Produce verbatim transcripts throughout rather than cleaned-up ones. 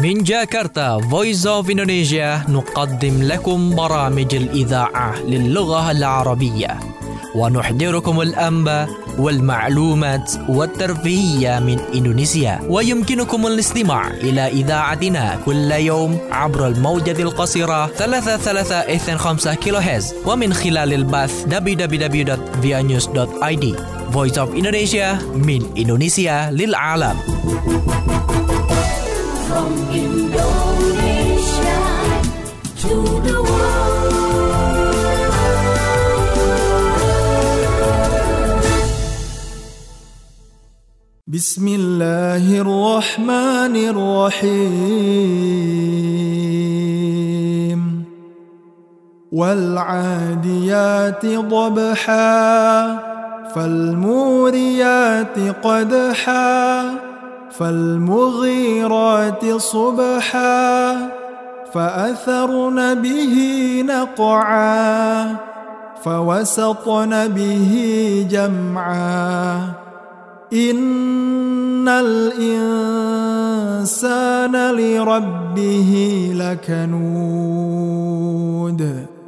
من جاكرتا Voice of Indonesia نقدم لكم برامج الإذاعة للغة العربية ونحضركم الأنباء والمعلومات والترفيهية من إندونيسيا. ويمكنكم الاستماع إلى إذاعتنا كل يوم عبر الموجة القصيرة ثلاثة ثلاثة اثنين خمسة كيلو هرتز ومن خلال البث دبليو دبليو دبليو دوت via news دوت آي دي. Voice of Indonesia من إندونيسيا للعالم. From Indonesia to the world. بسم الله الرحمن الرحيم والعاديات ضبحا فالموريات قدحا فالمغيرات صبحا فأثرن به نقعا فوسطن به جمعا إن الإنسان لربه لكنود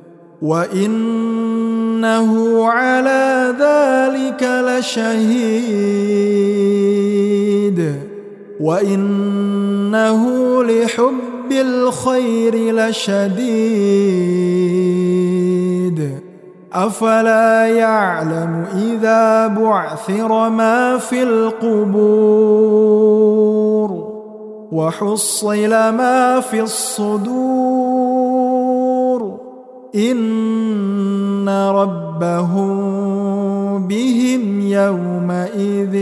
وإنه على ذلك لشهيد وإنه لحب الخير لشديد أفلا يعلم إذا بعثر ما في القبور وحصل ما في الصدور إن ربهم بهم يومئذ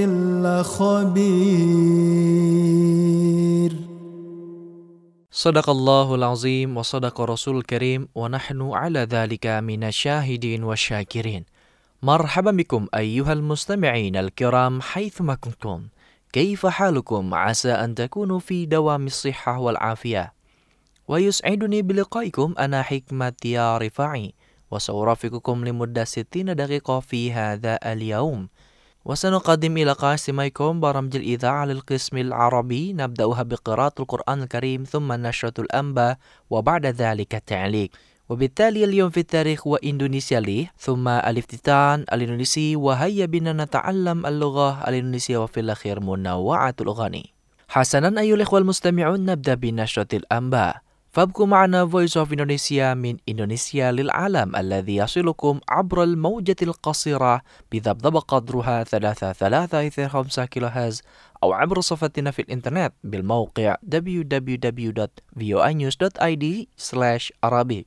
لخبير. Sadaqallahul azim wa sadaqa rasul karim wa nahnu ala dhalika minasyahidin wa syakirin. Marhaban bikum ayyuhal mustami'in al-kiram haythuma kuntum. Kaifa halukum? Asa an takunu fi dawamis sihhah wal afiyah. Wa yus'iduni biliqaikum ana hikmati ya rifa'i wa sawrafiqukum limudda sittina daqiqa fi hadha al-yawm. وسنقدم إلى قاسميكم برامج الإذاعة للقسم العربي نبدأها بقراءة القرآن الكريم ثم نشرة الأنباء وبعد ذلك التعليق. وبالتالي اليوم في التاريخ وإندونيسيا لي ثم الافتتان الإندونيسي وهيا بنا نتعلم اللغة الإندونيسية وفي الأخير منوعة الأغاني. حسنا أيها الإخوة المستمعون نبدأ بنشرة الأنباء. فابقوا معنا Voice of Indonesia من إندونيسيا للعالم الذي يصلكم عبر الموجة القصيرة بذبذب قدرها ثلاثة ثلاثة اثنين خمسة كيلو هرتز أو عبر صفحتنا في الإنترنت بالموقع دبليو دبليو دبليو دوت فيو نيوز دوت آي دي سلاش عربي.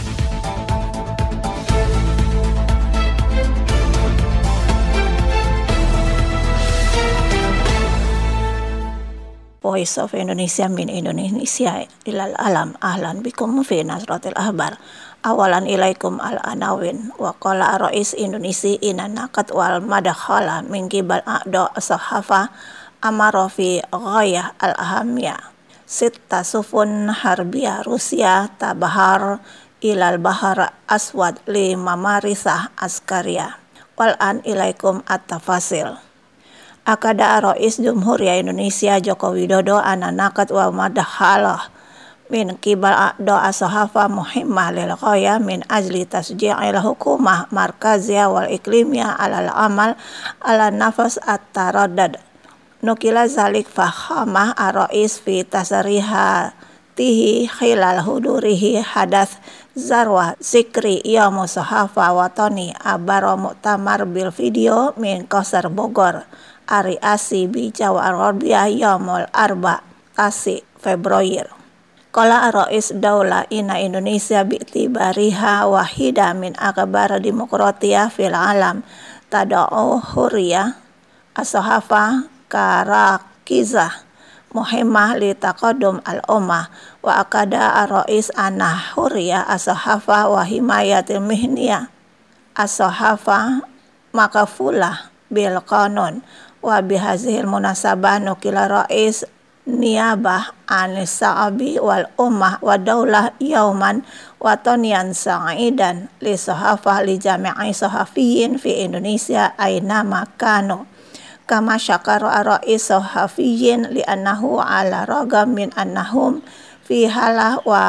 Voice of Indonesia min Indonesia ilal alam ahlan bikum fi nasratil ahbar awalan ilaikum al anawin wa qala rais Indonesia inanakat wal madakhala min qibal a'da sahafa amara fi ghayah al ahamiyah sitta sufun harbiyah Rusia tabahar ilal bahar aswad li mamarisah askariyah wal an ilaikum at-tafasil. Akada Rais Jumhuriyah Indonesia Joko Widodo ananakat wa madakhalah min qibal doa sahafa muhimmah lil ghaya min ajli tasji'il hukumah markaziyah wal iklimiyah alal amal ala nafas at-taraddad. Nukila zalik fahamah ar-rais fi tasrihatihi khilal hudurihi hadath zarwah zikri yaum sahafa watani abaro mu'tamar bil video min Qasar Bogor. Ari Asi bi Jawa Arabia Yaumul Arba Kasi Februari. Qala Rais Daula ina Indonesia bi'tibariha wahida min akbar demokratiyah fil alam tada'u huriyah as-sahafa karakizah muhimmah li taqaddum al-ummah wa akada Rais anah huriyah as-sahafa wa himayatil mihniyah as-sahafa makafulah bil qanun wa bihazihil munasabah nukila rais niyabah anis sa'abi wal ummah wa daulah yauman watonian sa'idan li sahafah li jami'i sahafiyin fi Indonesia aina makano kama syakara ar-rais sahafiyin li annahu ala ragam min annahum fi halah wa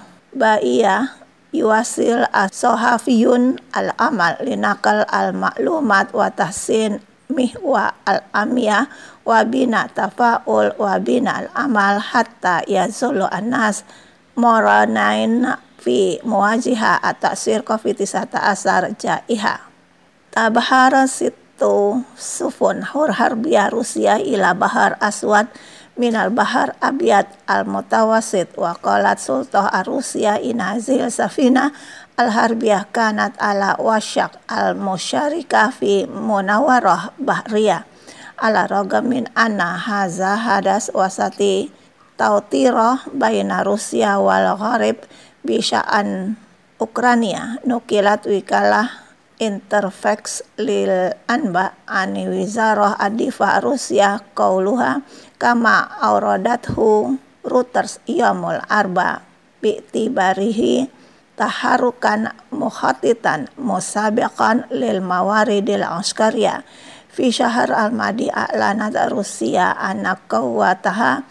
ba'iyah yuwasil as-sahafiyun al-amal linakal al-maklumat wa tahsin mihwa al-amiyah wa bina tafa'ul wa bina al-amal hatta yazulu an-nas moranain fi muwajiha at-ta'sir covid sembilan belas jaiha. Tabahara situ sufun hur harbiyah Rusia ila bahar aswad minal bahar abiyad al-mutawasit wa qalat sultah ar-Rusia inazil safina al-harbiyah kanat ala wasyak al-musyarika fi munawarah bahriyah ala ragam min anna haza hadas wasati tautirah baina Rusia wal gharib bisya'an Ukrania nukilat wikalah Interfax lil anba ani wizarah adifa Rusia qauluha kama auradathu Reuters yamul arba bi'tibarihi taharukan mukhatitan musabiqan lil mawaridil askariyah fi syahr al-madi a'lanat Rusia anna qawwataha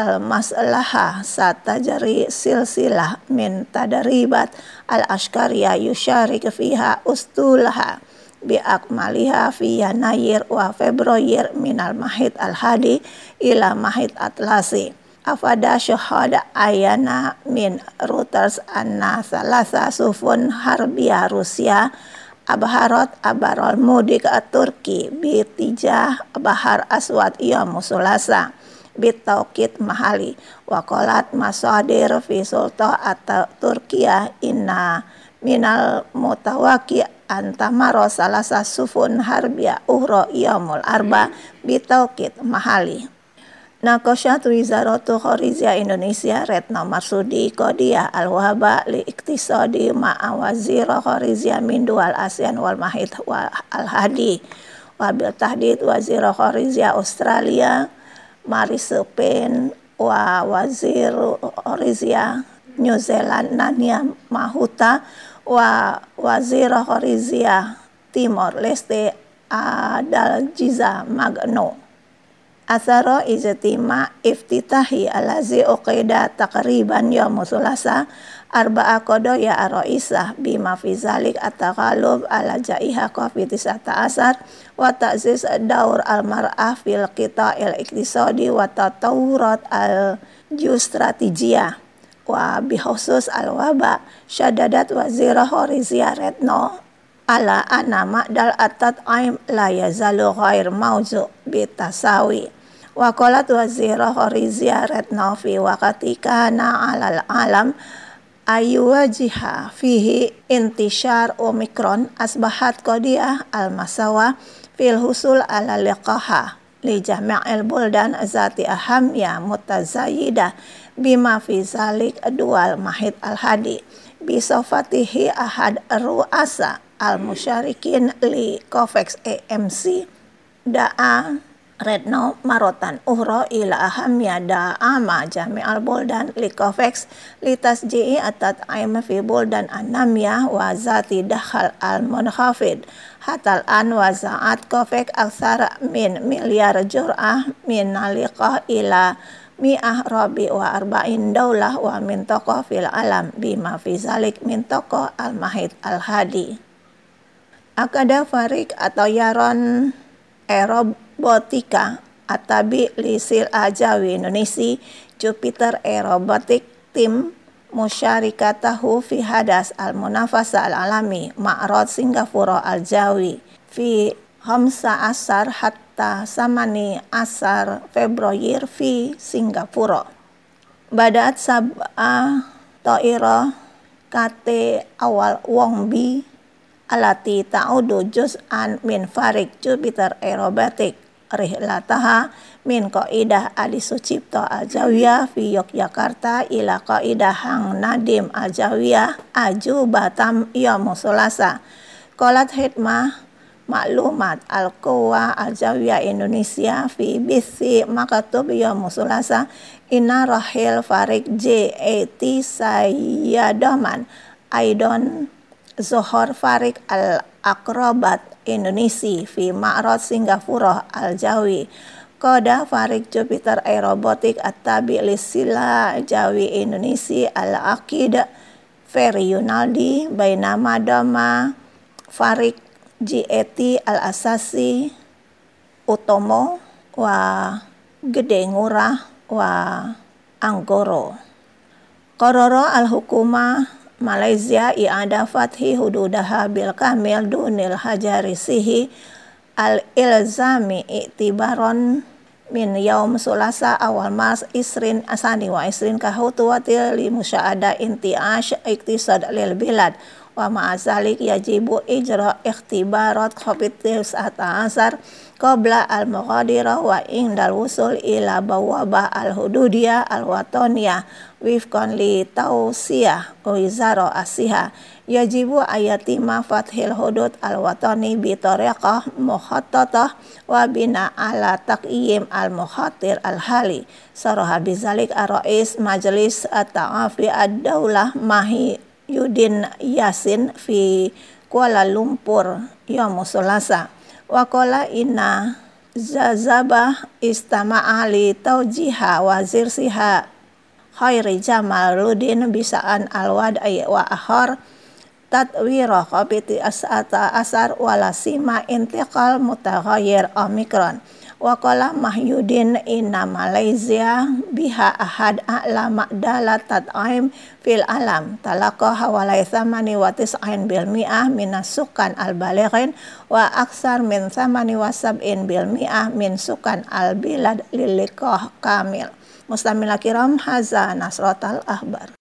al-maslaha satajari silsilah min tadribat al-askariyah yusharik fiha ustulaha biakmaliha fi yanayir wa februar minal mahid al-hadi ila mahid atlasi afada syuhada ayana min Reuters anna salasa sufun harbiyah Rusia abharat abarol mudik Turki bitijah bahar aswad yom sulasa bitawkid mahali waqalat masadir fi sultah atau Turkiya inna minal mutawaki antamaro salasa sufun harbiyah uhro yamul arba bitawkid mahali. Nakoshat Wizaratu Kharijiyah Indonesia Retno Marsudi Qodiyah al-Wahba li iktisadi ma'a wazira Kharijiyah min dual ASEAN wal mahid wal al-hadi wabil tahdid wazira Kharijiyah Australia Marise Pen wa wazir Kharijiyah New Zealand Nania Mahuta wa wazir Kharijiyah Timor Leste Adalgiza Magno. Asaro ijtima iftitahi alazi uqida taqriban yawm sulasa arba'a qadaya ar-ra'isah bima fi zalik at-taghalub ala jaiha covid sembilan belas wa ta'ziz daur al-mar'ah fil qita'il iktisadi wa tatawurat al-geostrategiyah wa bihusus al-waba syadadat wazirah Kharijiyah Retno ala anna ma'dal at-tat'im la yazalu ghair mawzu' bitasawi wa qalat wazirah Kharijiyah Retno fi waqati kana alal alam ayuwajiha fihi intishar omikron asbahat qadiyah al-masawa fil husul ala liqaha li jami'il buldan zati ahamiyah mutazayidah bima fi zalik dual mahid al-hadi bisofatihi ahad ru'asa al-musyarikin li COVAX A M C da'a Retno marotan uhro ila ahamya da'ama jami'al buldan li COVAX li tasji'i atat aima fi buldan anamya wa zati dakhal al-munkhafid hatal an wa za'at COVAX aksara min milyar jur'ah min naliqah ila mi'ah rabi wa arba'in daulah wa min tokoh fil alam bima fi zalik min tokoh al-mahid al-hadi. Akada Farik atau Yaron Aerobotika Atabi Lisil Ajawi Indonesia Jupiter Aerobatic Team Musyarikatahu fi hadas al-munafasa al-alami Ma'rad Singapura al-Jawi fi Hamsa Asar hatta Samani Asar Februar fi Singapura Badat Sab'ah Ta'ira Kate awal Wongbi alati ta'udu juz'an min farik Jupiter Aerobatic rihlataha min qaidah Adi Sucipto Al-Jawiyah fi Yogyakarta ila qaidah Hang Nadim Al-Jawiyah Aju Batam Yom Sulasa qalat hikmah maklumat Al-Quwa Al-Jawiyah Indonesia fi bisi makatub Yom Sulasa inna rahil farik J A T Sayyadoman Aidon Zohor Farik Akrobat Indonesia fi Ma'rad Singapura Al-Jawi Koda Farik Jupiter Aerobotik At-Tabi Lisila Jawi Indonesia Al-Aqid Ferry Yunaldi Bainama Dama Farik G E T Al-Asasi Utomo wa Gede Ngurah wa Anggoro Kororo Al-Hukumah Malaysia i'ada fathi hududaha bil kamil dunil hajarisihi al-ilzami i'tibaron min yaum sulasa awal mas isrin asani wa isrin kahutuwatil li musya'ada inti'ash iktisad lil bilad wa ma'azalik yajibu ijra ikhtibarat khobitis ata'asar qabla al-muqadirah wa indal wusul ila bawabah al-hududiyah al-watoniyah wifqan li tausiyah wizaro asiha yajibu ayatima fathil hudud al-watani bi tariqah mukhattatah wa bina ala taqyim al-mukhatir al-hali saraha bizalik ar-rais majlis at-ta'afi ad-daulah Mahi Yudin Yasin fi Kuala Lumpur yaum Selasa wa qala inna zazabah istama'a li taujiha wazir siha Khairi Jamaluddin bisaan al-wad'i wa akhar tatwira qabiti as'ata asar walasima intiqal mutaghayyir omikron wa qala Mahyudin inna Malaysia biha ahad a'la ma'dala tat'aim fil alam talaqa hawalai thamani wa tis'ain bil mi'ah minas sukan al-balighin wa aksar min thamani wa sab'in bil mi'ah min sukan al-bilad liliqah kamil. Mustamila kiram haza nasratal ahbar.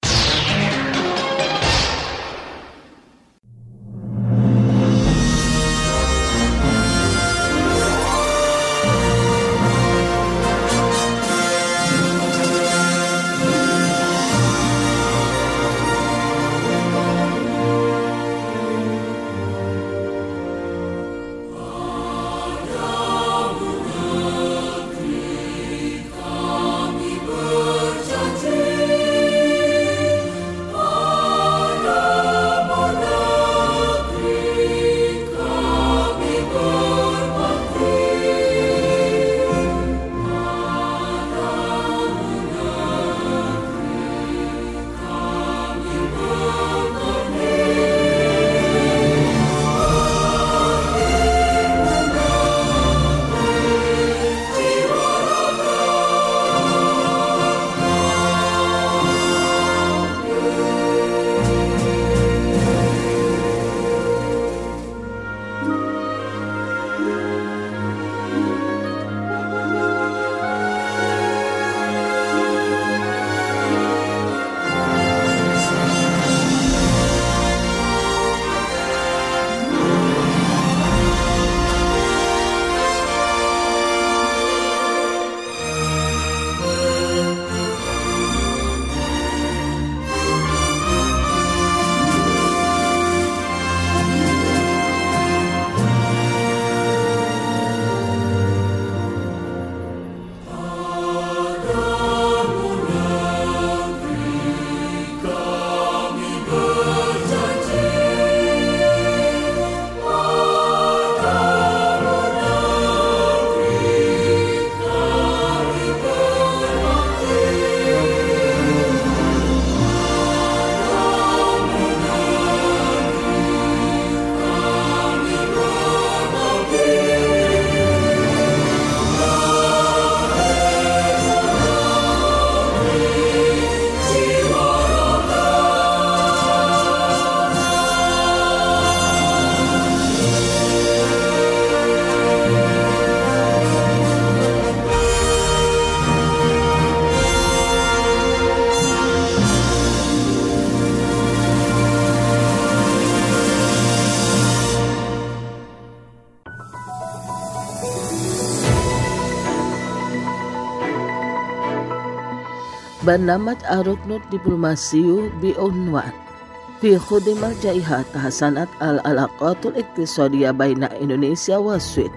Banamat aruknut diplomasiyu biunwan fi khudimal jaiha tahsanat al-alaqatul iktisadiyah baina Indonesia wa Swid.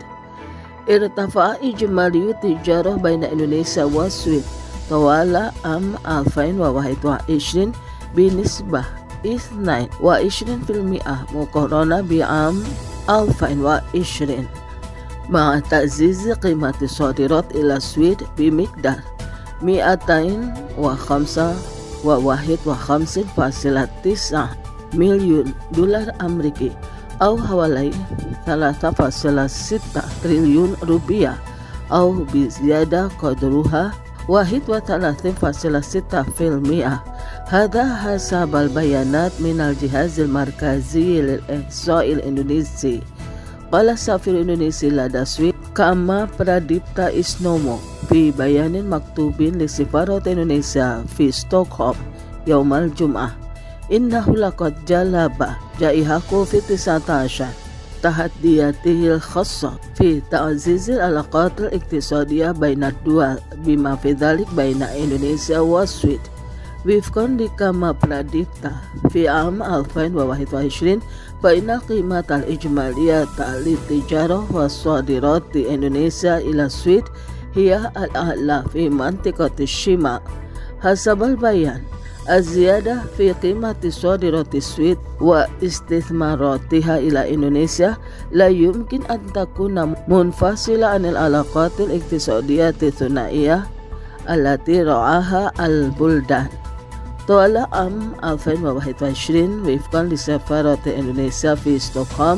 Irtafa'a ijmaliyu tijarah baina Indonesia wa Swid tawala am alfain wa wahid wa ishrin binisbah isnain wa ishrin fil mi'ah muqarana bi'am ألفين وعشرين مع تعزيز قيمة الصادرات إلى السويد بمقدار مئتين وخمسة وخمسين فاصلة تسعة مليون دولار أمريكي أو حوالي ثلاثة فاصلة ستة تريليون روبيا أو بزيادة قدرها واحد وثلاثين فاصلة ستة بالمئة. هذا حسب البيانات من الجهاز المركزي للإحصاء الإندونيسي. قال السفير الإندونيسي لدى السويد كما براديبتا إسنومو في بيان مكتوب لسفارة إندونيسيا في ستوكهولم يوم الجمعة إنه لقد جلب جائحة كوفيد تسعة عشر تحدياته الخاصة في تعزيز العلاقات الاقتصادية بين الدول بما في ذلك بين إندونيسيا والسويد. وفقا لكما براديبتا في عام ألفين وواحد وعشرين فإن القيمة الإجمالية للتجارة والصادرات في إندونيسيا إلى السويد هي الأعلى في منطقة الشمال. حسب البيان الزيادة في قيمة صادرات السويد واستثماراتها إلى إندونيسيا لا يمكن أن تكون منفصلة عن العلاقات الاقتصادية الثنائية التي رعاها البلدان. طوال عام ألفين وواحد وعشرين وفقا لسفارة إندونيسيا في ستوكهولم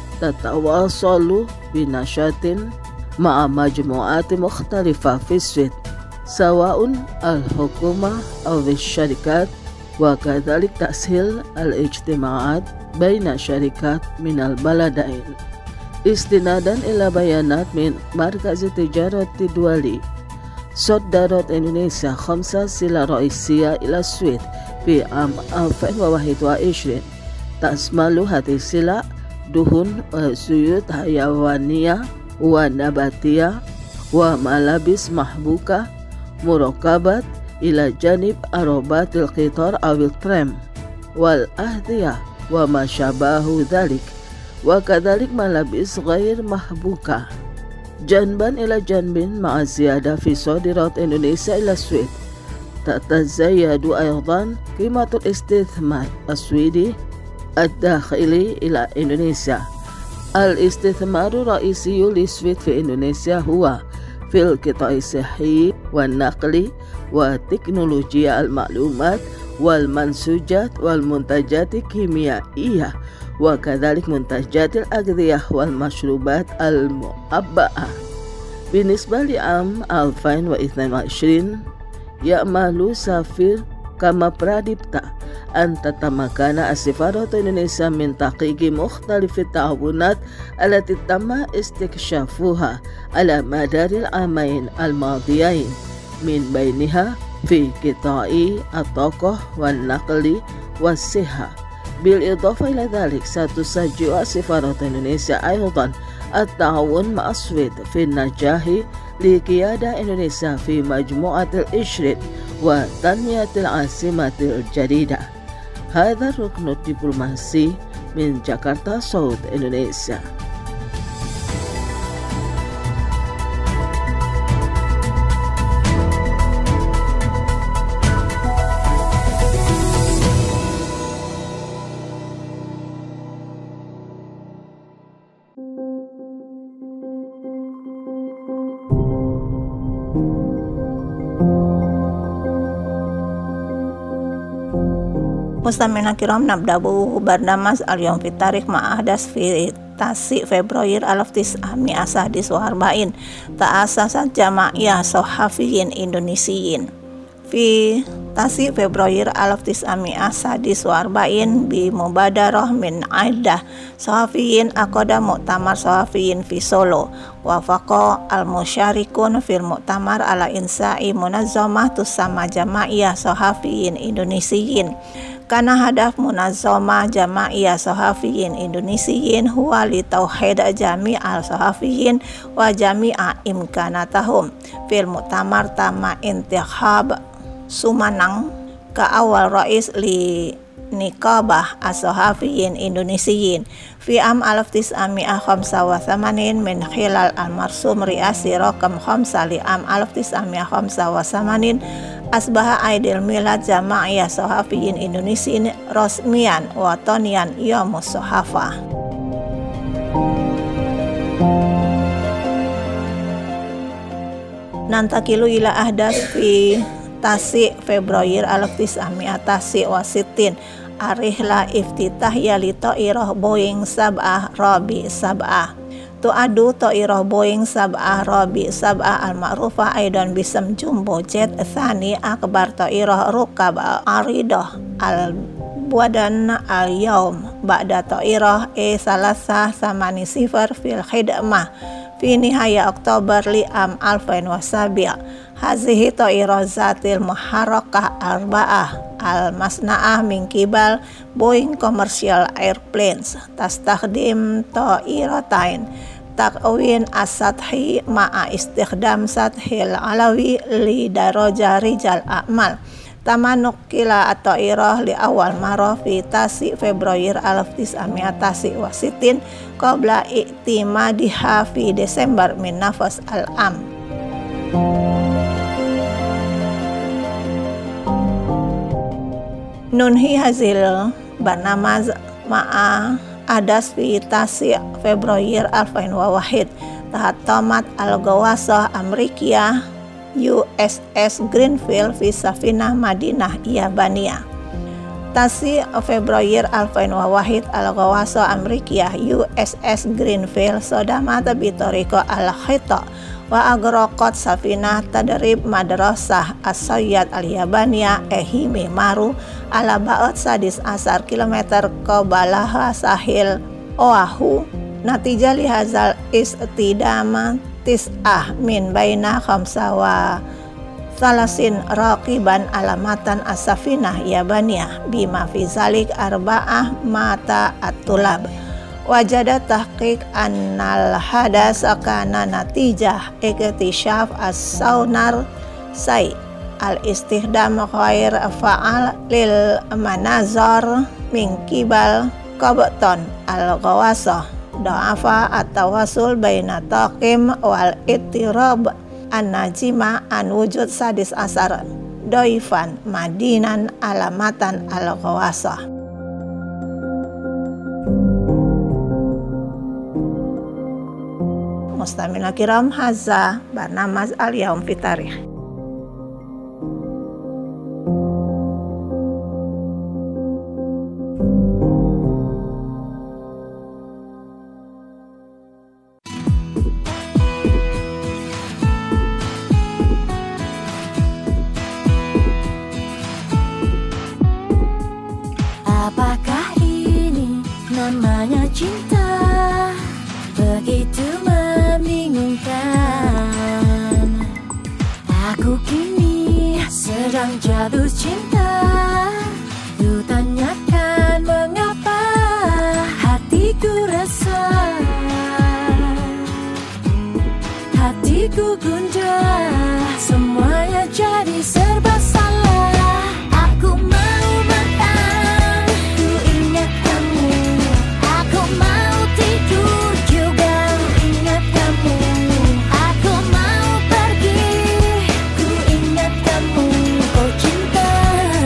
تتواصل بنشاط مع مجموعات مختلفة في السويد سواء الحكومة أو الشركات وكذلك تسهيل الاجتماعات بين شركات من البلدين. استنادا إلى بيانات من مركز التجارة الدولي صدرت إندونيسيا خمسة سلع رئيسية إلى السويد في عام ألفين وواحد وعشرين تشمل هذه السلع دهن وزيوت حيوانية ونباتية وملابس محبوكة مركبات إلى جانب عربات القطار أو الترام والأحذية وما شابه ذلك وكذلك ملابس غير محبوكة. جانبا إلى جانب مع زيادة في صادرات إندونيسيا إلى السويد تتزايد أيضا قيمة الاستثمار السويدي الداخلي إلى إندونيسيا. الاستثمار الرئيسي للسويد في إندونيسيا هو في القطاع الصحي والنقل وتكنولوجيا المعلومات والمنسوجات والمنتجات الكيميائية وكذلك منتجات الأغذية والمشروبات المعبأة. بالنسبة لعام ألفين واثنين وعشرين يأمل سفير كما براديبتا أن تتمكن السفارة إندونيسيا من تحقيق مختلف التعاونات التي تم استكشافها على مدار العامين الماضيين من بينها في قطاع الطاقة والنقل والصحة. بالإضافة إلى ذلك ستسجل سفارة إندونيسيا أيضا التعاون مع السويد في النجاح لقيادة إندونيسيا في مجموعة العشرين وتنمية العاصمة الجديدة. هذا الركن الدبلوماسي من جاكرتا صوت إندونيسيا. Mustamina kiram nabdabu barnamas al-yawm fi tarikh ma'ahdas fi tasi Februari alaftis ami asadis wa arba'in ta'asasat jama'iyah sohafiyin indonesiyin fi tasi Februari alaftis ami asadis wa arba'in bi mubadarah min aidah sohafiyin akoda mu'tamar sohafiyin fi Solo wa faqa al-musyarikun fil mu'tamar ala insa'i munazzamah tusamma jama'iyah sohafiyin indonesiyin. Karena hadaf munazamah jama'iyah sahafiyin Indonesiyin huwa li tauhid jami'al sahafiyin wa jami'a imkanatahum fil mu'tamar tama intikhab sumanang ka awal rais li niqabah as-sahafiyin Indonesiyin fi am alaf tis'ami'ah khamsa wa thamanin min khilal al-marsum riasi rakam khamsa li am alaf tis'ami'ah khamsa wa thamanin asbaha aidil milad jama'iyah sahafiyin Indonesiyin rasmian wa taniyan yamus sahafah. Nantakilu ila ahdas fi tasi Februari alaftis ami atasi wasitin arihla iftitah yali to'iroh Boeing sab'ah Robi sab'ah tu adu to'iroh Boeing sab'ah Robi sab'ah al-ma'rufah aidan bisam jumbo jet thani akbar to'iroh rukab aridoh al-buadan al-yaum ba'da to'iroh e salasah samani sifar fil khidmah fi nihaya Oktober li'am alfain wasabi' hazihi to'iroh zatil muharrakah arba'ah al-masna'ah min kibal Boeing Commercial Airplanes tastakhdim to'irotain takwin as-sathi ma'a istikhdam sathil alawi li daroja rijal a'mal tamanuk kila at-to'iroh li awal marah fi tasi Februari alaf tis'ami'ah tasi wasitin qabla i'timadiha fi Desember min nafas al-am. Nunhi hazil barnamaz ma'a adas fi tasi Februari alfain wa wahid tahat tomat al-gawasah Amerikiyah U S S Greenfield fi Safinah Madinah Yabaniyah tasi Februari alfain wa wahid al-gawasah Amerikiyah U S S Greenfield sodamata bitoriko al-khita wa agrokot Safinah tadrib madrasah as-sayyad al-Yabaniyah ehimi maru ala ba'at sadis asar kilometer qabalaha sahil oahu natijah lihazal istidama tis'ah min baina khamsa wa salasin raqiban alamatan as-safinah Yabaniyah bima fi zalik arba'ah mata at-tulab wajada tahqiq annal hadas kana natijah ikhtishaf as-saunar say al-istihdam khair fa'al lil manazar min kibal qabton al-ghawasah do'afa at-tawasul baina taqim wal ittirab an-najima an wujud sadis asar doifan madinan alamatan al-ghawasah. Mustamina kiram haza barnamaz al-yaum fi tarikh. Apakah ini namanya cinta? Begitu membingungkan. Aku kini sedang jatuh cinta. Ku tanyakan mengapa hatiku resah, hatiku gundah, semuanya jadi serba salah. Aku mau makan, ku ingat kamu. Aku mau tidur juga, ku ingat kamu. Aku mau pergi, ku ingat kamu. Oh cinta,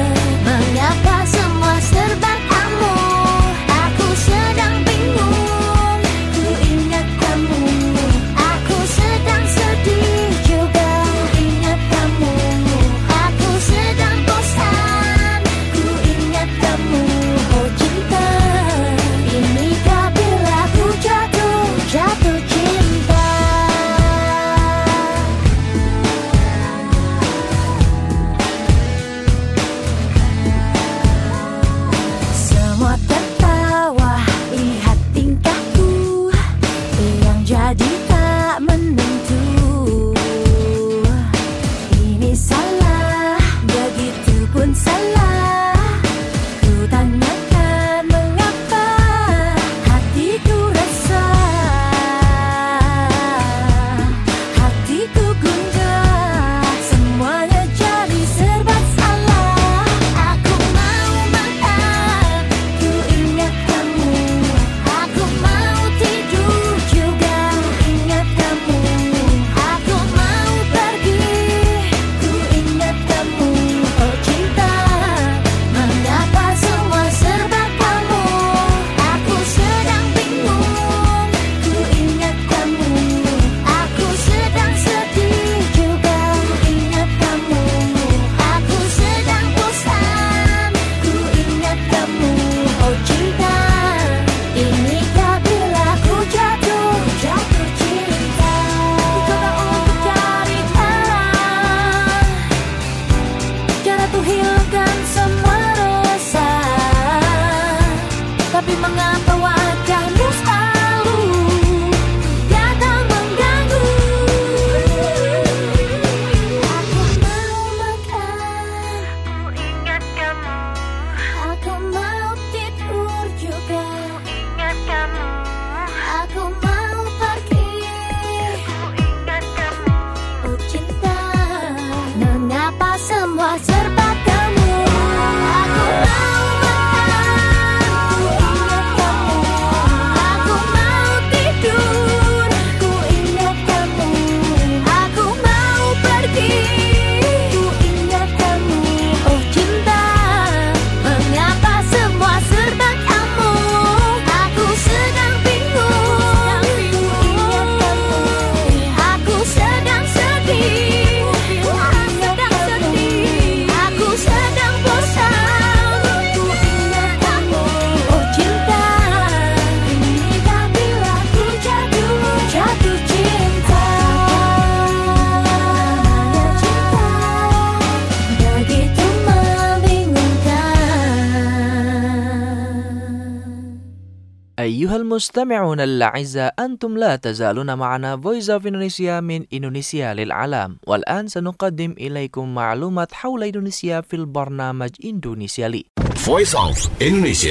أيها المستمعون الأعزاء، أنتم لا تزالون معنا Voice of Indonesia من إندونيسيا للعالم. والآن سنقدم إليكم معلومات حول إندونيسيا في البرنامج إندونيسيا لي. Voice of Indonesia.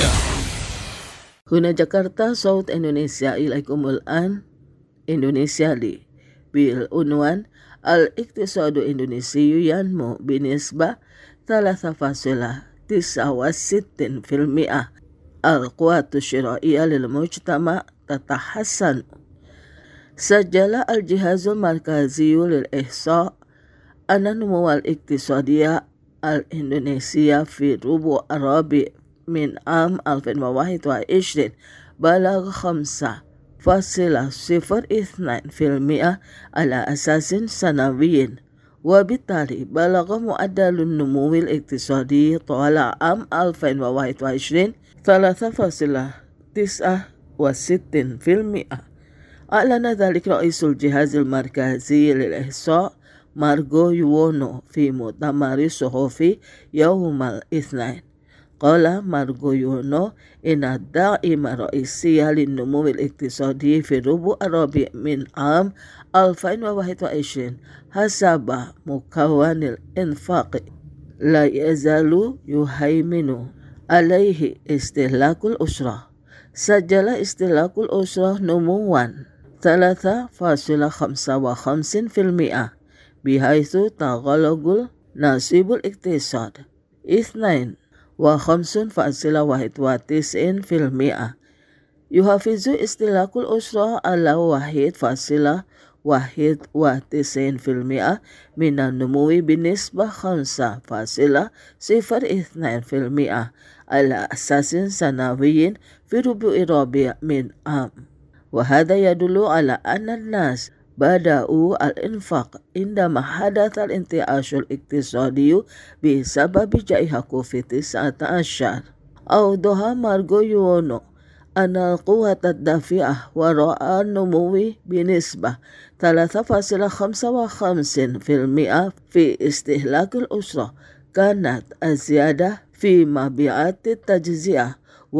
هنا جاكرتا صوت إندونيسيا. إليكم الآن إندونيسيا لي بالعنوان الاقتصاد الإندونيسي ينمو بنسبة ثلاثة فاصلة تسعة وستين بالمئة. القوة الشرائية للمجتمع تتحسن. سجل الجهاز المركزي للإحصاء أن النمو الاقتصادي الإندونيسي في الربع الرابع من عام ألفين وواحد وعشرين بلغ خمسة فاصلة صفر اثنين بالمئة على أساس سنوي، وبالتالي بلغ معدل النمو الاقتصادي طوال عام ألفين وواحد وعشرين ثلاثة فاصلة تسعة وستين بالمئة. أعلن ذلك رئيس الجهاز المركزي للإحصاء مارغو يوونو في مؤتمر صحفي يوم الاثنين. قال مارغو يوونو إن الداعم الرئيسي للنمو الاقتصادي في الربع الرابع من عام ألفين وواحد وعشرين حسب مكون الإنفاق لا يزال يهيمن عليه استهلاك الأسرة. سجل استهلاك الأسرة نمواً ثلاثة فاصلة خمسة وخمسين بالمئة، بحيث تغلق نصيب الاقتصاد اثنين وخمسين فاصلة واحد وتسعين بالمئة. يحافظ استهلاك الأسرة على واحد فاصلة واحد وتسعين بالمئة من النمو بنسبة خمسة فاصلة صفر اثنين بالمئة على أساس سنوي في الربع الرابع من عام. وهذا يدل على أن الناس بدأوا الإنفاق عندما حدث الانتعاش الاقتصادي بسبب جائحة كوفيد تسعة عشر. أوضح مارغو يوونو أن القوة الدافعة وراء النمو بنسبة ثلاثة فاصلة خمسة وخمسين بالمئة في استهلاك الأسرة كانت الزيادة في مبيعات التجزئة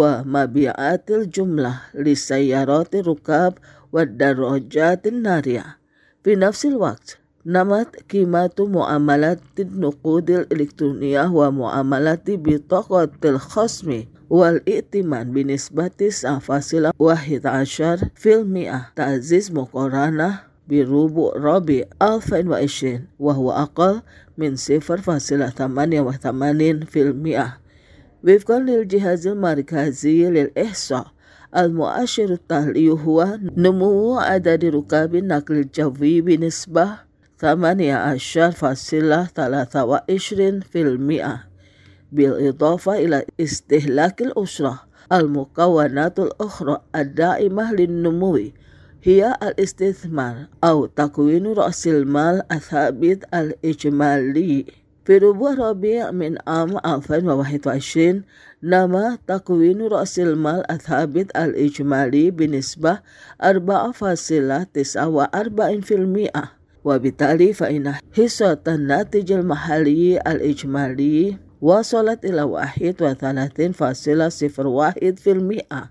ومبيعات الجملة لسيارات الركاب والدراجات النارية. في نفس الوقت نمت قيمة معاملات النقود الإلكترونية ومعاملات بطاقة الخصم والائتمان بنسبة تسعة فاصلة واحد عشر بالمئة، تعزيز مقارنة بالربع الرابع ألفين وعشرين، وهو أقل من صفر فاصلة ثمانية وثمانين بالمئة. وفقا للجهاز المركزي للإحصاء، المؤشر التالي هو نمو عدد ركاب النقل الجوي بنسبة ثمانية عشر فاصلة ثلاثة وعشرين بالمئة، بالإضافة إلى استهلاك الأسرة. المكونات الأخرى الدائمة للنمو هي الاستثمار أو تكوين رأس المال الثابت الإجمالي. في الربع الرابع من عام ألفين وواحد وعشرين نما تكوين رأس المال الثابت الإجمالي بنسبة أربعة فاصلة تسعة وأربعين بالمئة، وبالتالي فإن حصة الناتج المحلي الإجمالي وصلت إلى واحد وثلاثين فاصلة صفر واحد بالمئة.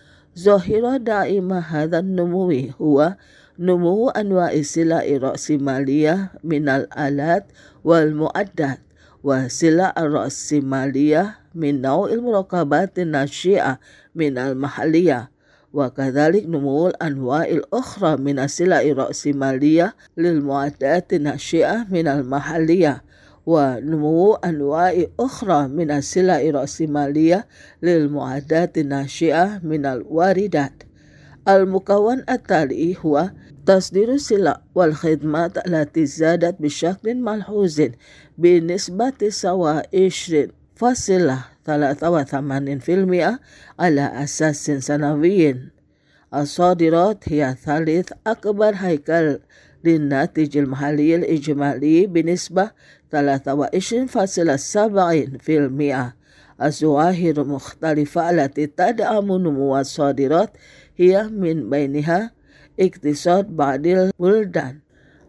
ظاهرة دائمة هذا النمو هو نمو أنواع السلع الرأسمالية من الآلات والمعدات، والسلع الرأسمالية من نوع المركبات الناشئة من المحلية، وكذلك نمو الأنواع الأخرى من السلع الرأسمالية للمعدات الناشئة من المحلية، ونمو أنواع أخرى من السلع الرأسمالية للمعدات الناشئة من الواردات. المكون التالي هو تصدير السلع والخدمات التي زادت بشكل ملحوظ بنسبة تسعة وعشرين فاصلة ثلاثة وثمانين بالمئة على أساس سنوي. الصادرات هي ثالث أكبر هيكل للناتج المحلي الإجمالي بنسبة ثلاثة وعشرين فاصلة سبعة بالمئة. الظواهر المختلفة التي تدعم نمو الصادرات هي من بينها اقتصاد بعض البلدان.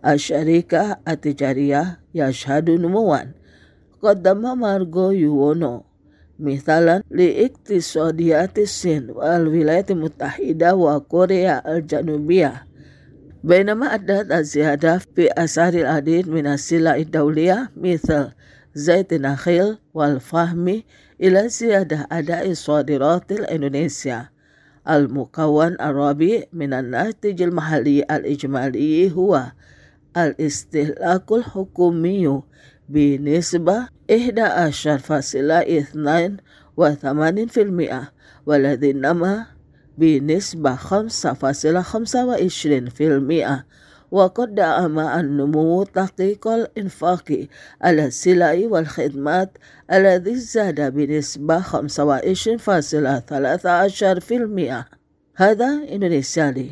الشركة التجارية يشهد نمواً. قدم مارغو يوونو مثالا لاقتصاديات الصين والولايات المتحدة وكوريا الجنوبية. بينما أدت الزيادة في أسعار العديد من السلع الدولية مثل زيت النخيل والفحم إلى زيادة أداء الصادرات الإندونيسية. المكون الرابع من الناتج المحلي الإجمالي هو الاستهلاك الحكومي بنسبة واحد عشر فاصلة اثنين وثمانين بالمئة والذي نما بنسبة خمسة فاصلة خمسة وعشرين بالمئة. وقد دعم النمو تحقيق الإنفاق على السلع والخدمات الذي زاد بنسبة خمسة وعشرين فاصلة ثلاثة عشر بالمئة. هذا إندونيسيا لي.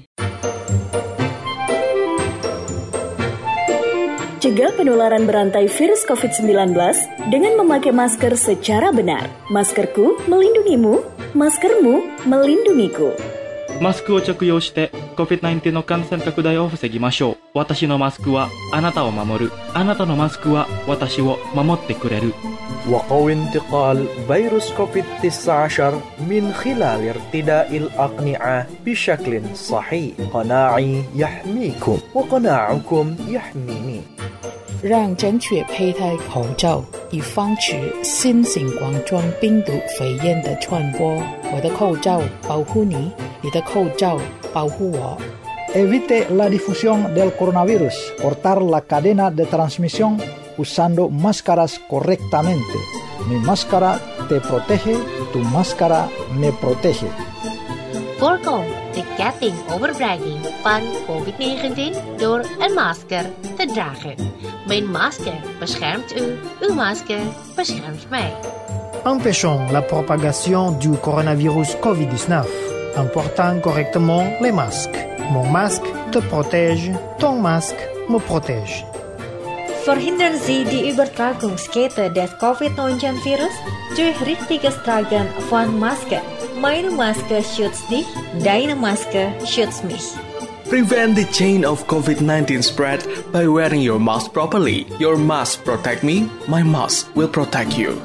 Cegah penularan berantai virus covid sembilan belas dengan memakai masker secara benar. Maskerku melindungimu, maskermu melindungiku. マスクを着用して コビッドナインティーン の感染拡大を防ぎましょう。私のマスクはあなたを守る。あなたのマスクは私を守ってくれる。 وقو انتقال فيروس كوفيد تسعة عشر من خلال ارتداء الأقنعة بشكل صحيح. قناعي يحميكم وقناعكم يحميني. 让正确佩戴口罩，以防止新型冠状病毒肺炎的传播。我的口罩保护你，你的口罩保护我。 Evite la difusión del coronavirus. Cortar la cadena de transmisión usando máscaras correctamente. Mi máscara te protege, tu máscara me protege. Voorkom de ketting overbrenging van covid negentien door een masker te dragen. Mijn masker beschermt u, uw masker beschermt mij. Empêchons la propagation du coronavirus covid dix-neuf en portant correctement les masques. Mon masque te protège, ton masque me protège. Verhindern Sie die Übertragungskette des covid neunzehn virus durch richtiges Tragen von Maske. Meine Maske schützt dich, deine Maske schützt mich. Prevent the chain of covid nineteen spread by wearing your mask properly. Your mask protect me, my mask will protect you.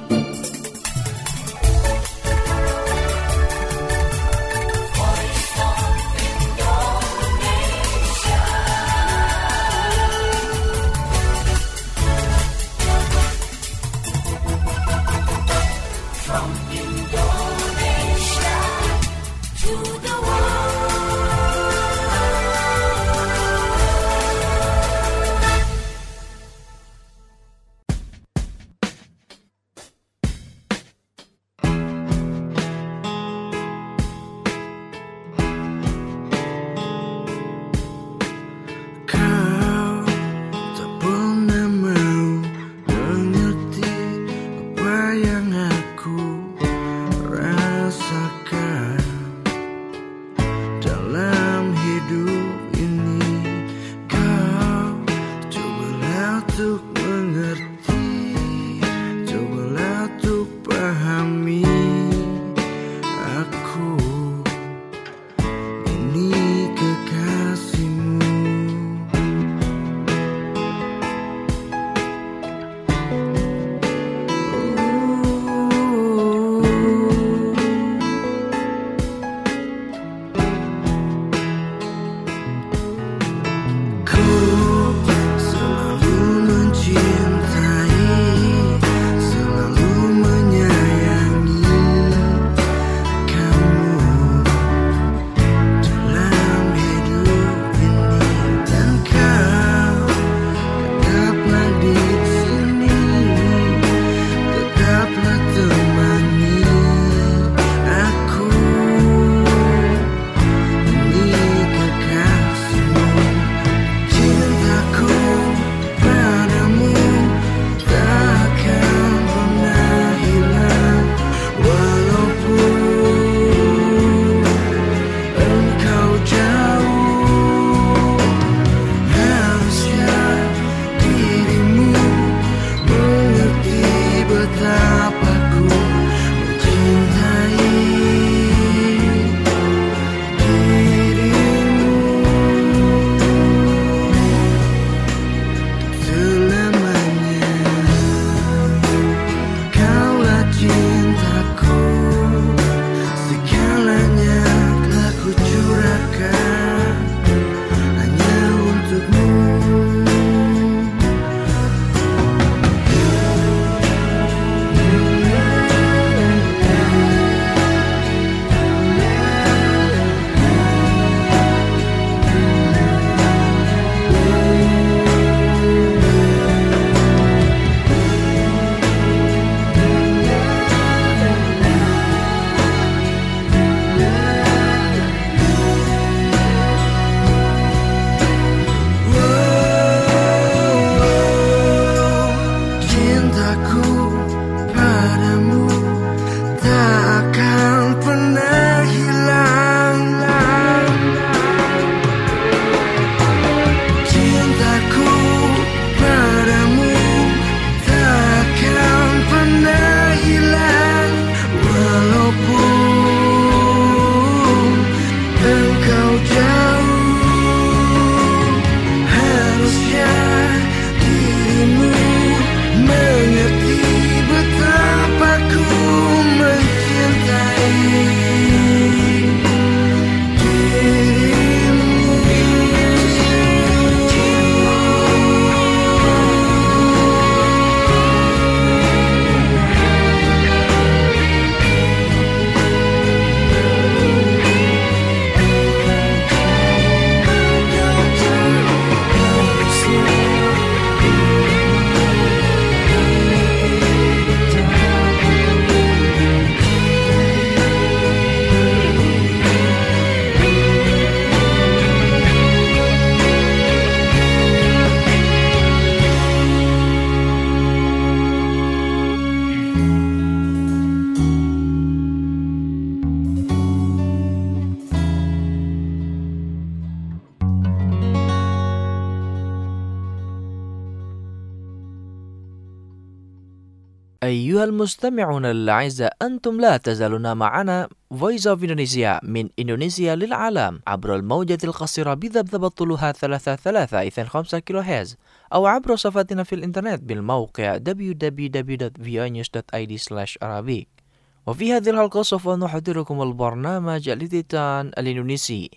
أيها المستمعون الأعزاء، أنتم لا تزالون معنا Voice of Indonesia من إندونيسيا للعالم عبر الموجة القصيرة بذبذبة طولها ثلاثة ثلاثة إثنين خمسة كيلو هرتز، أو عبر صفحتنا في الإنترنت بالموقع دبليو دبليو دبليو دوت في أي نيوز دوت آي دي سلاش أرابيك. وفي هذه الحلقة سوف نحضركم البرنامج الإتيتان الإندونيسي.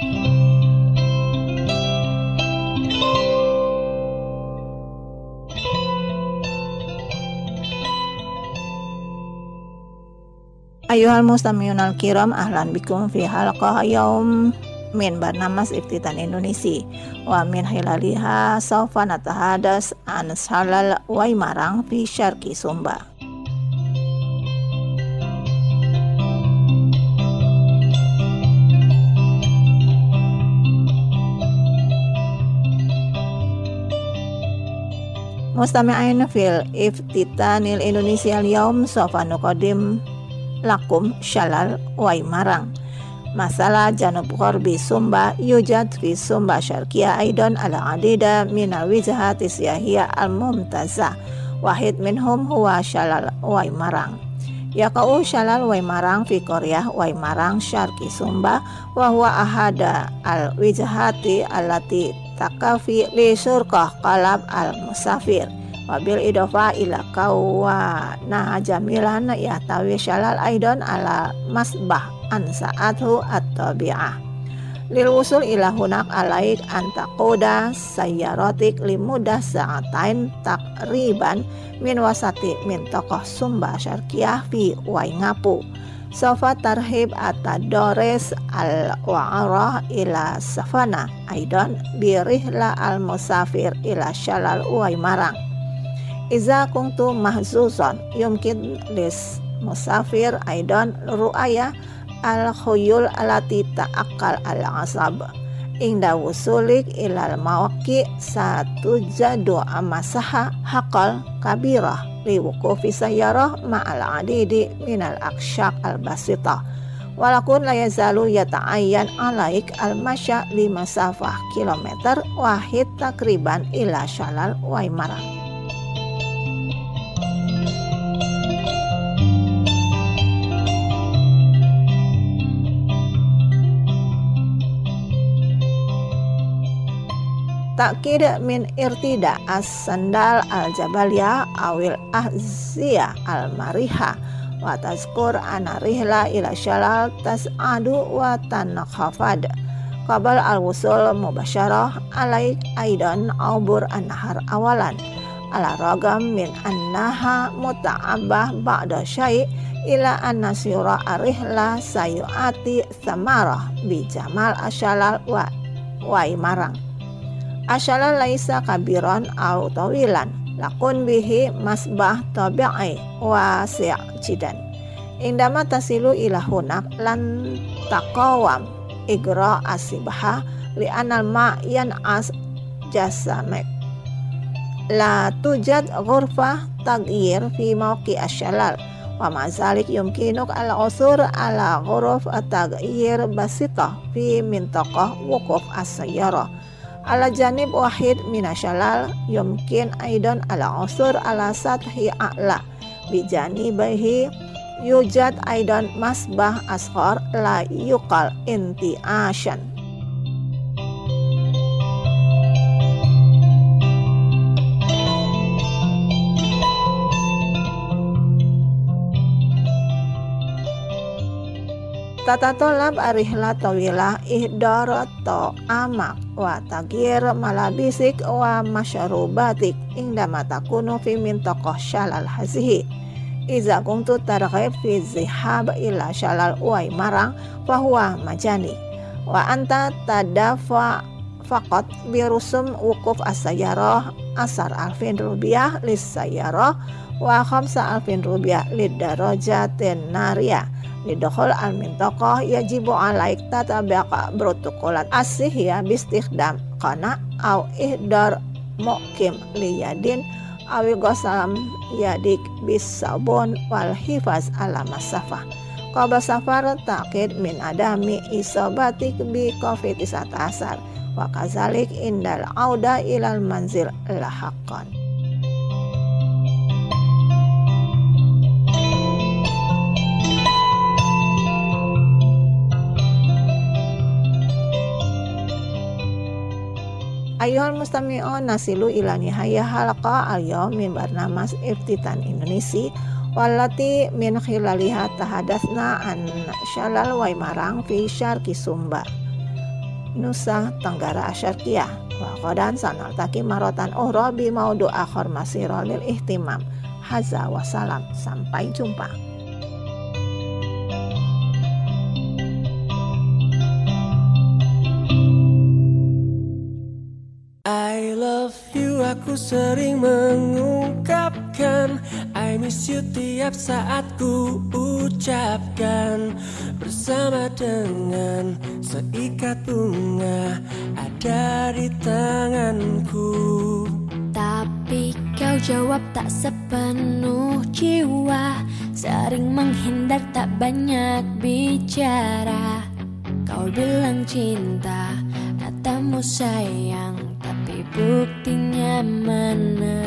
Ayuhal mustami'un al-kiram, ahlan bikum fi halaqah yaum min barnamas Iftitan Indonesia wa min hilaliha sawfa natahadas an salal Waimarang fi syarqi Sumba. Mustami'in fil Iftitanil Indonesia al-yaum sawfa nuqaddim lakum shalal Waimarang. Masalah Janub Gharbi Sumba yujad fi Sumba Syarqiyah aidan ala adida min al-wijahat siyahiyah al-mumtazah. Wahid minhum huwa shalal Waimarang. Yaqa'u shalal Waimarang fi qaryah Waimarang Syarqi Sumba wa huwa ahada al-wijahati allati takafi li surqah qalab al-musafir. Wabil idofa ila kawa nah jamilan yahtawi shalal aidan ala masbah an sa'athu at-tabi'ah. Lil usul ila hunak alaik antakoda sayyaratik limudah sa'atain takriban min wasati min tokoh Sumba Syarqiyah fi Waingapu. Sofa tarhib atadores al-wa'arah ila safana aidan birihla al-musafir ila shalal Waimarang. Iza kuntu mahzuzan yumkin lis musafir aidan ru'aya al-khuyul alati ta'akal al-asab inda wusulik ilal mawaki satu jadu amasaha haqal kabirah li wukufi sayyarah ma'al adidi minal akshak al-basitah walakun layazalu yata'ayyan alaik al-masya li masafah kilometer wahid takriban ila shalal Waimarang. Takkid min irtida as-sandal al-jabaliyah awil ahziyah al-mariha wa tazkur ana rihla ila shalal tas'adu wa tanakhafad qabal al-wusul mubasyarah alaik aidan aubur an-nahar awalan ala ragam min annaha muta'abbah ba'da syai' ila an-nasyura arihla sayu'ati samarah bi jamal ashalal wa Waimarang. Ashalal laisa kabiran au tawilan lakun bihi masbah tabi'i wa si'jidan. Indama tasilu ila hunak lan taqawam igra asibha li anal ma yan'as jasamek. La tujad ghurfah tagyir fi mawqi ashalal wa ma'zalik yumkinuk al-usur ala ghuruf at-tagyir basitah fi mintaqah wukuf as-sayyarah. Ala janib wahid minashalal yumkin aidan ala usur ala sathi a'la bijanibihi yujad aidan masbah asghar la yuqal inti'ashan. Tata tolab arihla tawilah ihdarat to amak wa tagir malabisik wa masyarubatik indama takunu fi mintokoh shalal hazihi. Iza kuntu targhib fi zihab ila shalal Waimarang fahuwa majani wa anta tadafa faqat birusum wukuf as-sayyarah asar alfin rupiah lis sayyarah wa khamsa alfin rupiah lid darajatin nariyah. Lidokhol al-mintokoh yajibu alaik tatabaqa protokolat asihya bistikhdam kana au ihdar mukim liyadin awi gosalam yadik bis sabun wal hifaz ala masafah. Qabla safar taqid min adami isabatik bi covid asar wa kazalik indal auda ilal manzil lahaqqan. Ayuhal mustami'un nasilu ila nihaya halaqa al-yawm min barnamas Iftitan Indonesia wallati min khilaliha tahadatsna an syalal waimarang fi syarqi Sumba Nusa Tenggara Asyarqiyah wa qadan sanaltaqi maratan ukhra bi maudu akhar masira lil ihtimam. Haza wassalam, sampai jumpa. I love you, aku sering mengungkapkan I miss you tiap saat ku ucapkan. Bersama dengan seikat bunga ada di tanganku. Tapi kau jawab tak sepenuh jiwa, sering menghindar tak banyak bicara. Kau bilang cinta, katamu sayang, tapi buktinya mana?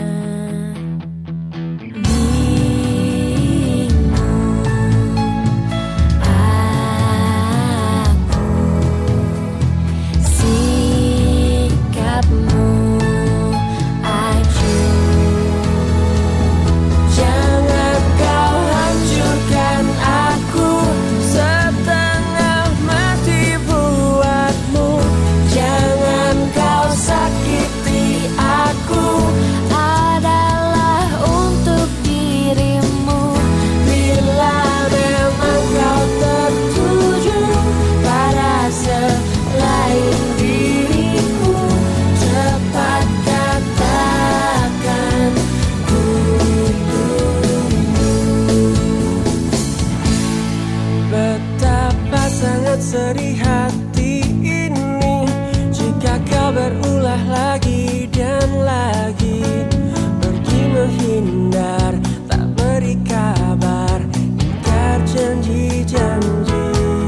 Sedih hati ini jika kau berulah lagi dan lagi pergi menghindar, tak beri kabar, ingkar janji-janji.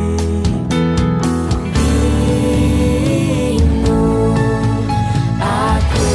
Bingung aku,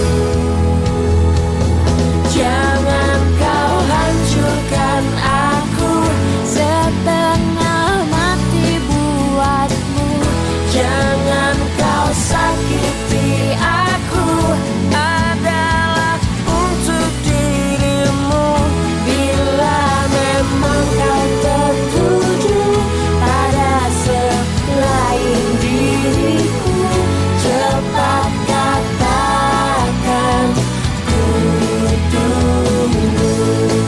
jangan kau hancurkan aku setengah mati buatmu. Jangan kau sakiti aku, adalah untuk dirimu. Bila memang kau tertuju pada selain diriku, cepat katakan, ku tunggu.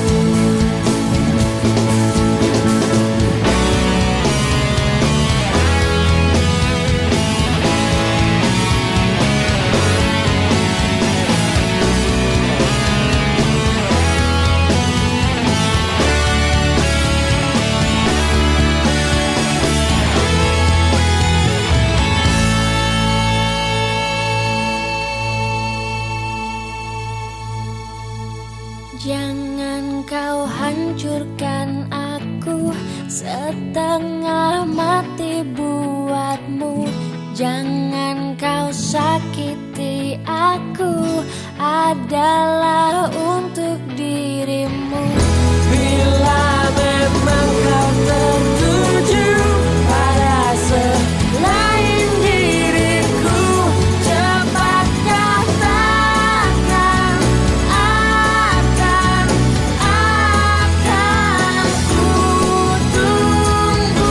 Jangan kau hancurkan aku, setengah mati buatmu. Jangan kau sakiti aku, adalah untuk dirimu. Bila memang kau tertuju pada selain diriku, cepat katakan, akan, akan ku tunggu.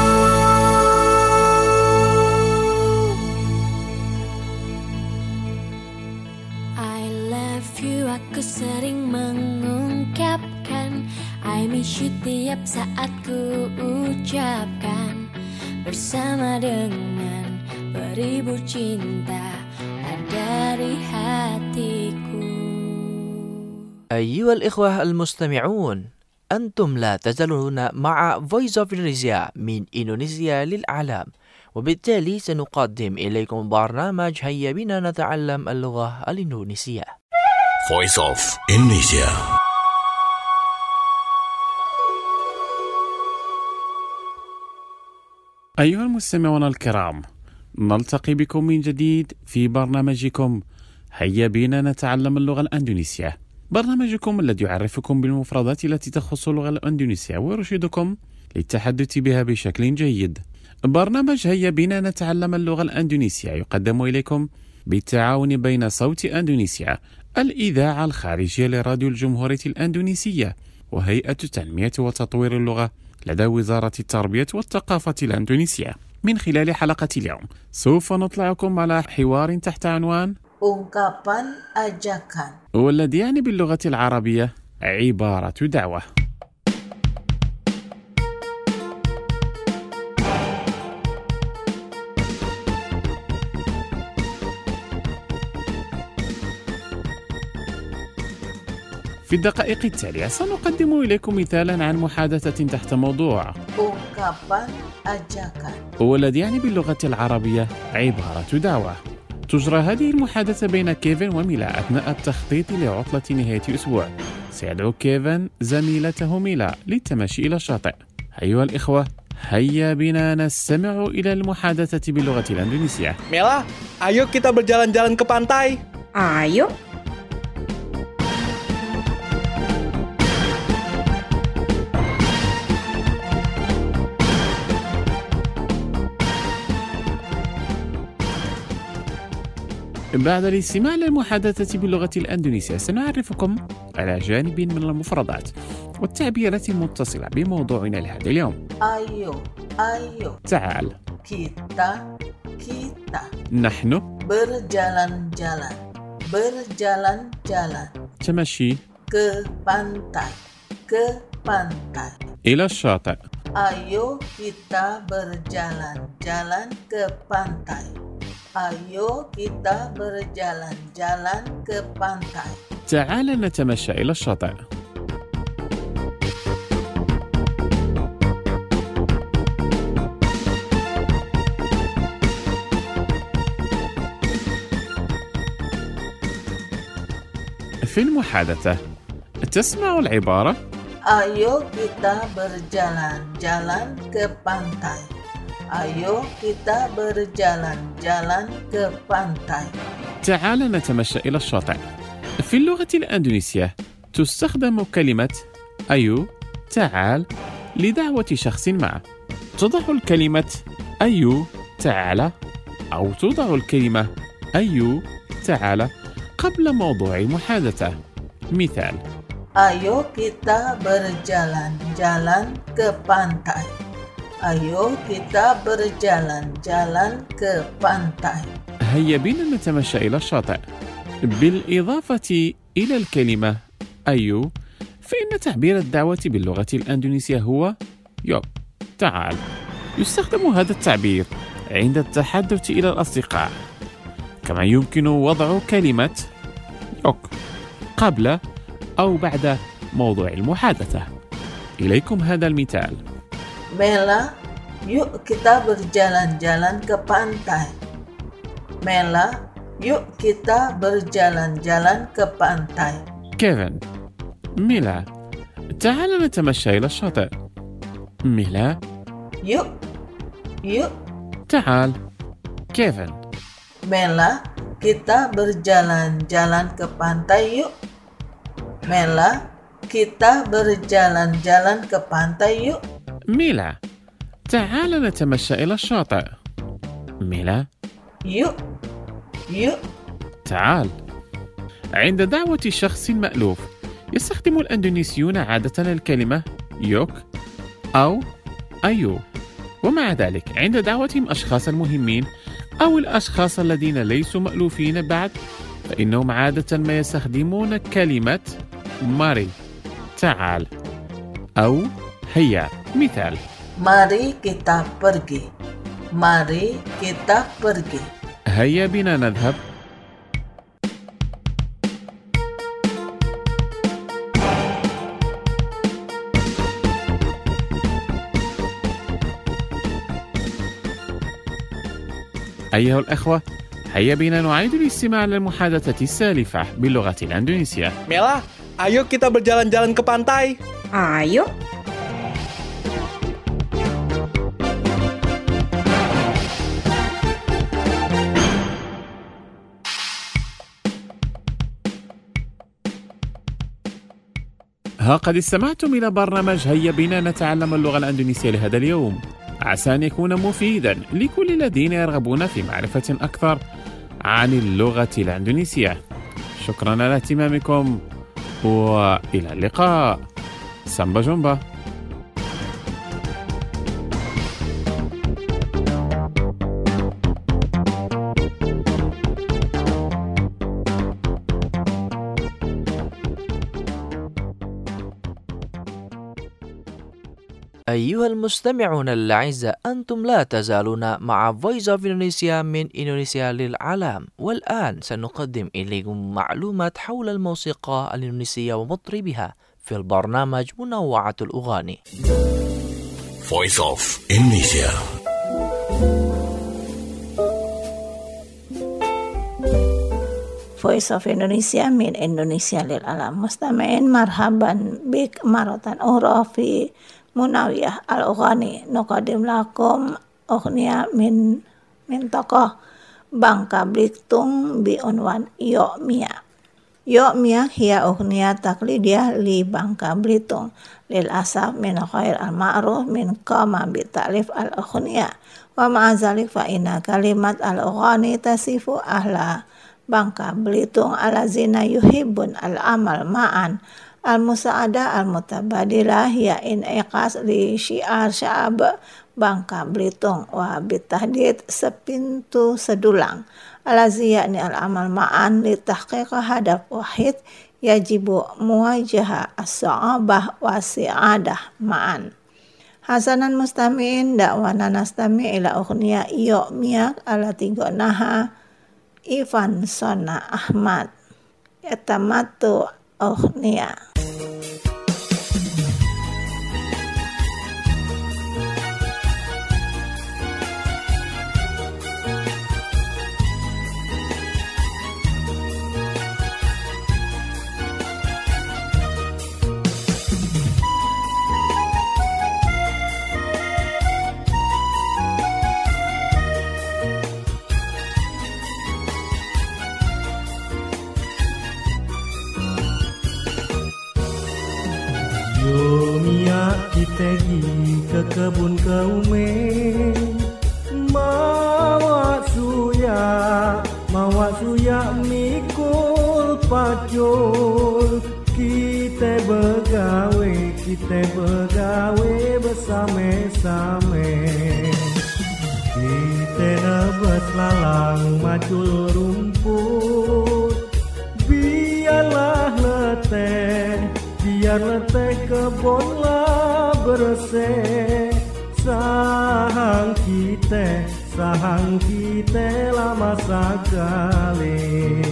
I love you, aku sering mengungkapkan I miss you tiap saat ku ucapkan. Bersama dengan beribu cinta ada di hatiku. أيها الإخوة المستمعون، أنتم لا تزالون مع Voice of Indonesia من إندونيسيا للعالم، وبالتالي سنقدم إليكم برنامج هيا بنا نتعلم اللغة الإندونيسية. Voice of Indonesia. أيها المستمعون الكرام، نلتقي بكم من جديد في برنامجكم هيا بنا نتعلم اللغة الإندونيسية، برنامجكم الذي يعرفكم بالمفردات التي تخص اللغة الإندونيسية ويرشدكم للتحدث بها بشكل جيد. برنامج هيا بنا نتعلم اللغة الإندونيسية يقدم إليكم بالتعاون بين صوت أندونيسيا، الإذاعة الخارجية لراديو الجمهورية الأندونيسية، وهيئة تنمية وتطوير اللغة لدى وزارة التربية والثقافة الأندونيسية. من خلال حلقة اليوم سوف نطلعكم على حوار تحت عنوان ungkapan ajakan، والذي يعني باللغة العربية عبارة دعوة. في الدقائق التالية سنقدم إليكم مثالا عن محادثة تحت موضوع ungkapan ajakan، والذي يعني باللغة العربية عبارة دعوة. تجرى هذه المحادثة بين كيفن وميلا أثناء التخطيط لعطلة نهاية أسبوع. سيدعو كيفن زميلته ميلا للتمشي إلى الشاطئ. أيها الإخوة، هيا بنا نستمع إلى المحادثة باللغة الأندونيسية. Mela, ayo kita berjalan-jalan ke pantai. Ayo. بعد الاستماع للمحادثة باللغة الأندونيسية سنعرفكم على جانب من المفردات والتعبيرات المتصلة بموضوعنا لهذا اليوم. ayo ayo تعال، kita kita نحن berjalan-jalan berjalan-jalan تمشي ke pantai ke pantai. إلى الشاطئ. Ayo kita berjalan-jalan ke pantai. Ayo kita berjalan-jalan ke pantai. تعال نتمشى إلى الشاطئ. في المحادثة تسمع العبارة Ayo kita berjalan-jalan ke pantai. Ayo kita berjalan-jalan ke pantai. تعال نتمشى إلى الشاطئ. في اللغة الأندونيسية تستخدم كلمة أيو تعال لدعوة شخص ما. تضع الكلمة أيو تعال أو تضع الكلمة أيو تعال قبل موضوع المحادثة. مثال: Ayo kita berjalan-jalan ke pantai. Ayo kita berjalan-jalan ke pantai. هيا بنا نتمشى إلى الشاطئ. بالإضافة إلى الكلمة أيو، فإن تعبير الدعوة باللغة الأندونيسية هو يو تعال. يستخدم هذا التعبير عند التحدث إلى الأصدقاء، كما يمكن وضع كلمة يوك قبل أو بعد موضوع المحادثة. إليكم هذا المثال: Mela, yuk kita berjalan-jalan ke pantai. Mela, yuk kita berjalan-jalan ke pantai. كيفن: ميلا، تعال نتمشى إلى الشاطئ. ميلا: Yuk, yuk. تعال. كيفن: Mela, kita berjalan-jalan ke pantai yuk. Mela, kita berjalan-jalan ke pantai yuk. ميلا، تعال نتمشى إلى الشاطئ. ميلا: Yuk, yuk. تعال. عند دعوة شخص مألوف يستخدم الأندونيسيون عادة الكلمة يوك أو أيو. ومع ذلك عند دعوتهم أشخاص مهمين أو الأشخاص الذين ليسوا مألوفين بعد، فإنهم عادة ما يستخدمون كلمة ماري تعال أو هيا. مثال: Mari kita pergi. Mari kita pergi. هيا بنا نذهب. أيها الأخوة، هيا بنا نعيد الاستماع للمحادثة السالفة باللغة الأندونيسية. Mela, ayo kita berjalan-jalan ke pantai. Ayo. ها قد استمعتم إلى برنامج هيا بنا نتعلم اللغة الأندونيسية لهذا اليوم، عسى أن يكون مفيدا لكل الذين يرغبون في معرفة أكثر عن اللغة الأندونيسية. شكرا على اهتمامكم وإلى اللقاء. سامبا جومبا. أيها المستمعون الأعزاء، أنتم لا تزالون مع Voice of Indonesia من إندونيسيا للعالم، والآن سنقدم إليكم معلومات حول الموسيقى الإندونيسية ومطربها في البرنامج منوعة الأغاني. Voice of Indonesia. Voice of Indonesia من إندونيسيا للعالم. مستمعين مرحبا بك مرة أخرى في منوعة الأغاني. نقدم لكم أغنية من منطقة بانكا بليتون بعنوان يوميا. يوميا هي أغنية تقليدية لبانكا بليتون. للأسف من غير المعروف من قام بتأليف الأغنية، ومع ذلك فإن كلمات الأغاني تصف أهل بانكا بليتون الذين يحبون العمل معا. المساعدة المتبادلة هي انعكاس لشعار شعب بانكا بليتون، وبالتحديد سبينتو سدولان الذي يعني العمل معا لتحقيق هدف واحد يجب مواجهة الصعوبة والسعادة معا. حسنا مستمعين، دعوانا نستمع إلى أغنية يوميا التي غناها إيفان سونا أحمد. يتمتع أغنية. Kita pergi ke kebun keumeng, mawa suya, mawa suya mikul pacul. Kita begawe, kita begawe bersama-sama. Kita nebas lalang macul rumput, biarlah leteh, biar leteh kebunlah bersih. Sahang kita, sahang kita lama sekali.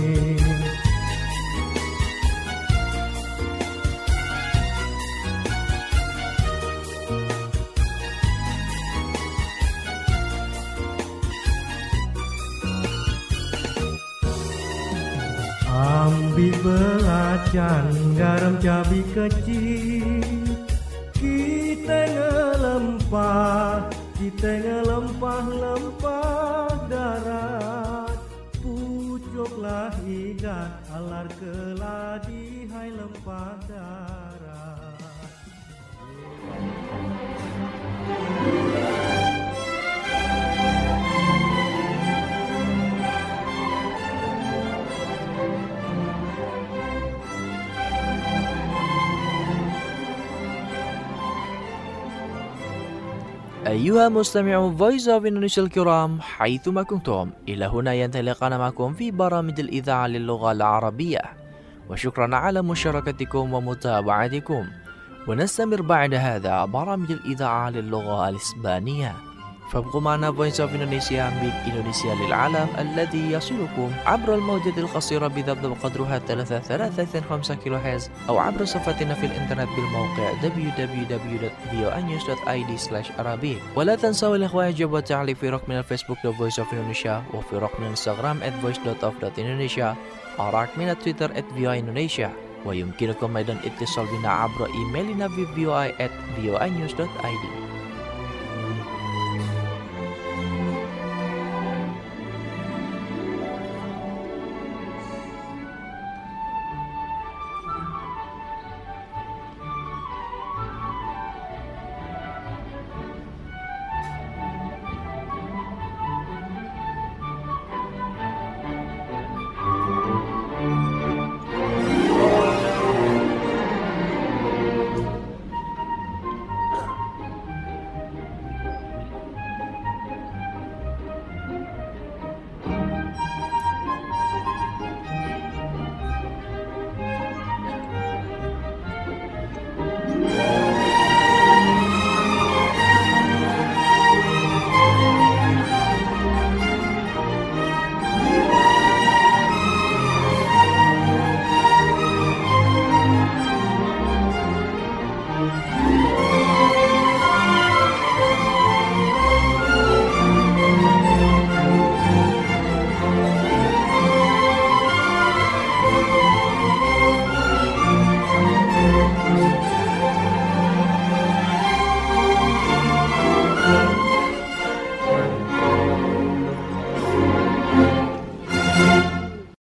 Ambil belacan, garam cabai kecil, kita ngelempah, kita ngelempah-lempah darat. Pucuklah igat, alar keladi, hai lempah darat. أيها مستمعو Voice of Indonesia الكرام حيثما كنتم، إلى هنا ينطلقنا معكم في برامج الإذاعة للغة العربية، وشكرا على مشاركتكم ومتابعتكم. ونستمر بعد هذا برامج الإذاعة للغة الإسبانية، فابقوا معنا Voice of Indonesia من إندونيسيا للعالم الذي يصلكم عبر الموجة القصيرة بذبذب قدرها ثلاثة ثلاثة خمسة كيلو هرتز، أو عبر صفحتنا في الإنترنت بالموقع دبليو دبليو دبليو دوت في او ان نيوز دوت اي دي سلاش عربي. ولا تنسوا الإخوة يجب التعليق في رقم الفيسبوك The Voice of Indonesia، وفي رقم الانستغرام at voice dot of dot indonesia، أو رقم تويتر at في او indonesia. ويمكنكم أيضا اتصال بنا عبر إيميلنا في في او اي at في او ان نيوز دوت اي دي.